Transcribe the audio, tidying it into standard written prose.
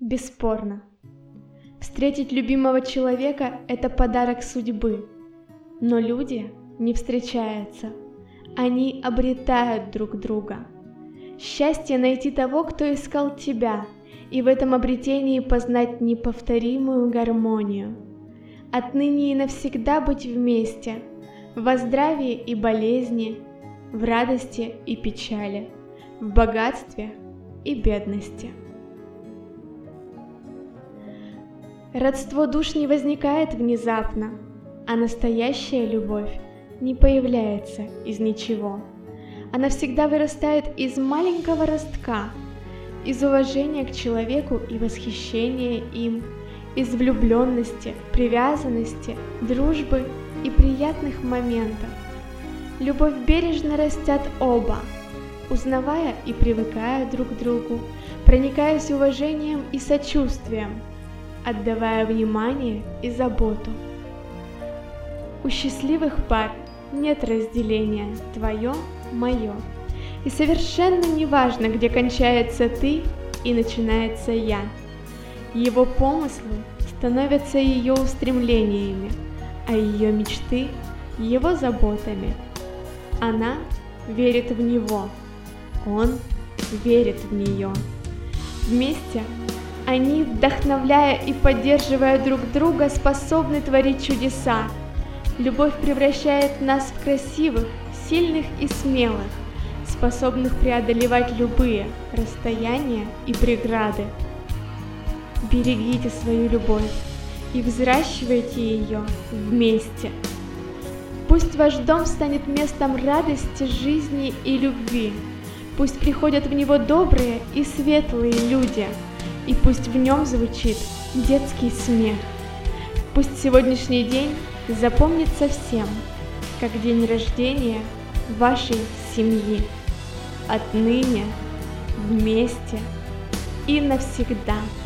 Бесспорно. Встретить любимого человека – это подарок судьбы. Но люди не встречаются, они обретают друг друга. Счастье найти того, кто искал тебя, и в этом обретении познать неповторимую гармонию. Отныне и навсегда быть вместе, во здравии и болезни, в радости и печали, в богатстве и бедности. Родство душ не возникает внезапно, а настоящая любовь не появляется из ничего. Она всегда вырастает из маленького ростка, из уважения к человеку и восхищения им, из влюбленности, привязанности, дружбы и приятных моментов. Любовь бережно растят оба, узнавая и привыкая друг к другу, проникаясь уважением и сочувствием, отдавая внимание и заботу. У счастливых пар нет разделения твое, мое, и совершенно не важно, где кончается ты и начинается я. Его помыслы становятся ее устремлениями, а ее мечты – его заботами. Она верит в него, он верит в нее. Вместе они, вдохновляя и поддерживая друг друга, способны творить чудеса. Любовь превращает нас в красивых, сильных и смелых, способных преодолевать любые расстояния и преграды. Берегите свою любовь и взращивайте ее вместе. Пусть ваш дом станет местом радости, жизни и любви. Пусть приходят в него добрые и светлые люди, и пусть в нем звучит детский смех. Пусть сегодняшний день запомнится всем, как день рождения вашей семьи. Отныне, вместе и навсегда.